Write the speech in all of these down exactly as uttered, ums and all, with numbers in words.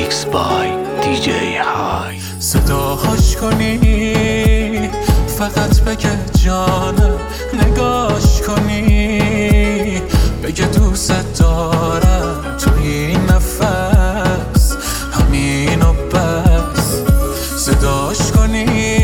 Mixed by دی جی های. صداهاش کنی فقط بگه جانم، نگاش کنی بگه دوست دارم، توی این نفس همین و بس. صداش کنی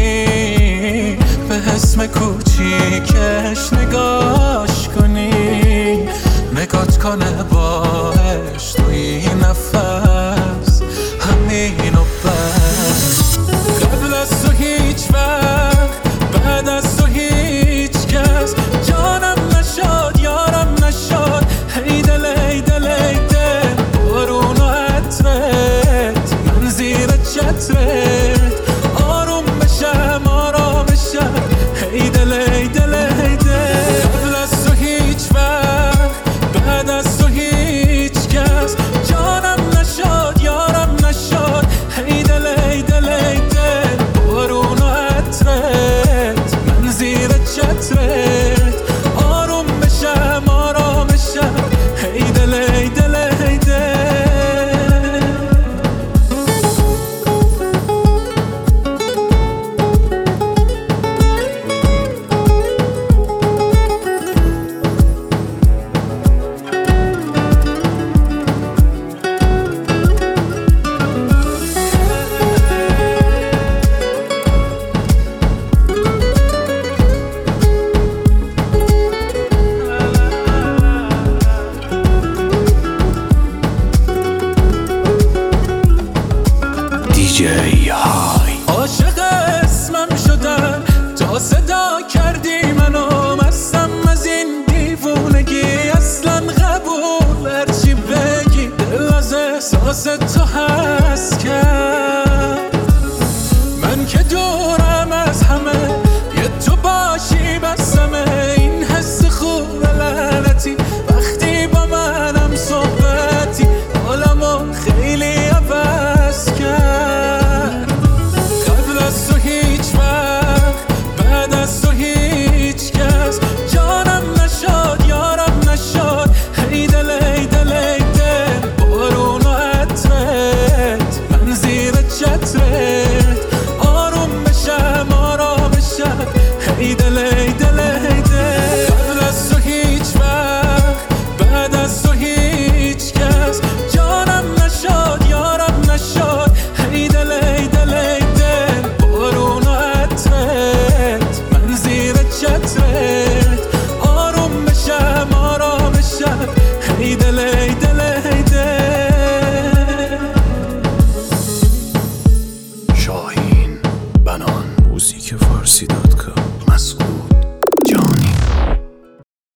به اسم کوچیکش، نگاش کنی نگات کنه باش، توی این نفس همین و بس. قبل از تو هیچ وقت، بعد از تو هیچ کس جانم نشد، یارم نشد. هی دل ای دل ای دل، بارون و عطرت، من زیر چترت آروم بشم آرام بشم. هی دل ای دل ای دل، قبل از تو هیچ وقت، بعد از تو هیچ کس جانم نشد، یارم نشد. هی دل ای دل ای دل، بارون و عطرت، من زیر چترت آروم بشم آرام بشم. هی دل ای دل ای دل. دی جی های. عاشق اسمم شدم تا صدا کردی منو، مستم از این دیوونگی اصلا قبول هرچی بگی. دل از احساس تو هست کرد، من که دورم از همه، یه تو باشی بسمه. این حس خوب لعنتی وقتی با منم صحبتی، حالمو خیلی عوض کرد. قبل از تو هیچ وقت، بعد از تو هیچ کس جانم نشد، یارم نشد. هی دل ای دل ای دل، بارون و عطرت، من زیر چترت آروم بشم آرام بشم. هی دل ای دل ای دل، قبل از تو هیچ وقت، بعد از تو هیچ کس جانم نشد، یارم نشد. هی دل ای دل ای دل، بارون و عطرت، من زیر چترت آروم بشم آرام بشم. هی دل ای دل ای دل. شاهین بنان. موزیک فارسی دات کام